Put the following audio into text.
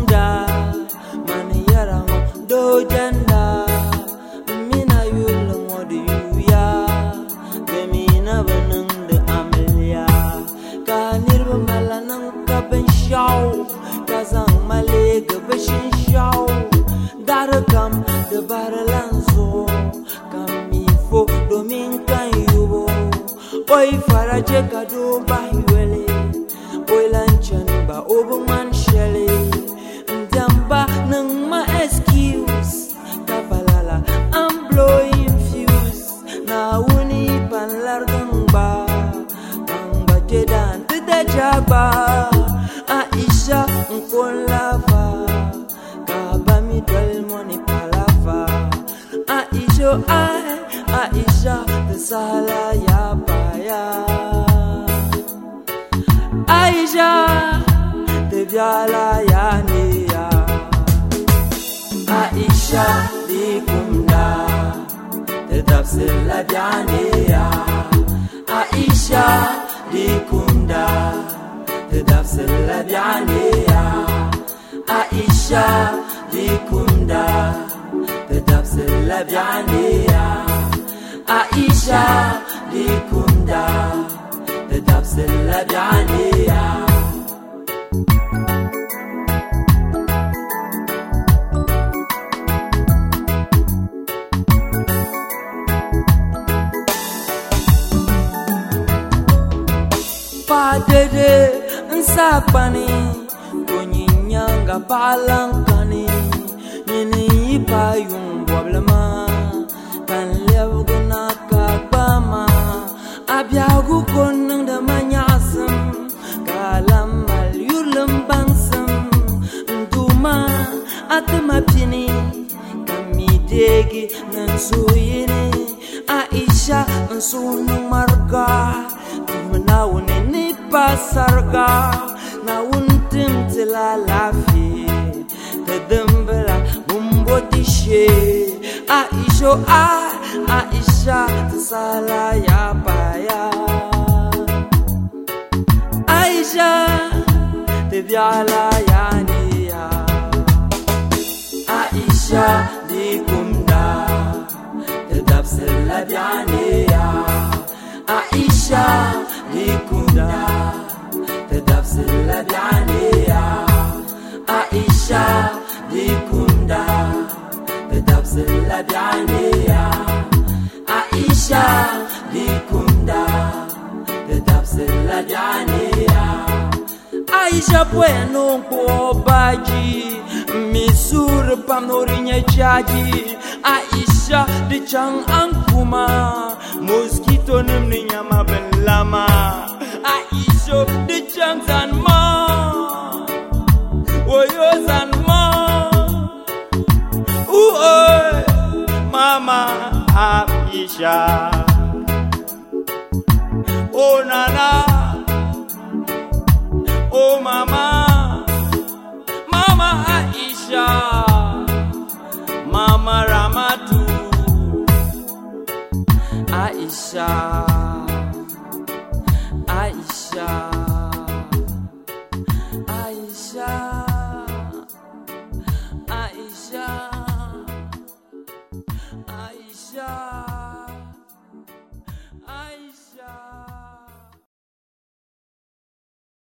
kumda mani yara mo do janda mina yul mo de yuya be mina banang de amelia ka nirba malanang ka ben shaw ka zang malega beshin shaw daragam de baralanzo kami fo domin kan yubo boy faraje ka do bahiwele boy lanchan ba obuman shele ndamba nang ma excuse kapalala I'm blowing fuse na uni pan largamba bamba jedan de jagba Aisha nkolava kaba mi dol money palava Aisha the sala ya baya Aisha the biala ya niya Aisha di kumda the tafsir la bianiya Aisha di kumda the tafsir la bianiya Aisha di kumda the tafsir la bianiya Aisha di kumda the tafsir la bianiya Padede nsapani kunyinyanga palankani nini payung wablama kan lewguna kagbama abyagu konang da manyasam kalamal yulam bansam nduma atma pini kamidegi nansuyini Aisha nsunu marga tumna woni pasarga na untim tila lafi tedembela bumbo dishe Aisha tsala ya baya Aisha te biala ya niya Aisha di kumda te tafsir la bianiya Aisha di kumda te tafsir la bianiya Aisha di kumda te tafsir la bianiya Aisha di kumda te tafsir la bianiya Aisha bueno ko baji misur pamorinya chaji Aisha di chang angkuma mosquito nimni nyama belama Aisha di chang zanma oyo zanma mama Aisha oh nana oh mama Aisha mama Ramatu Aisha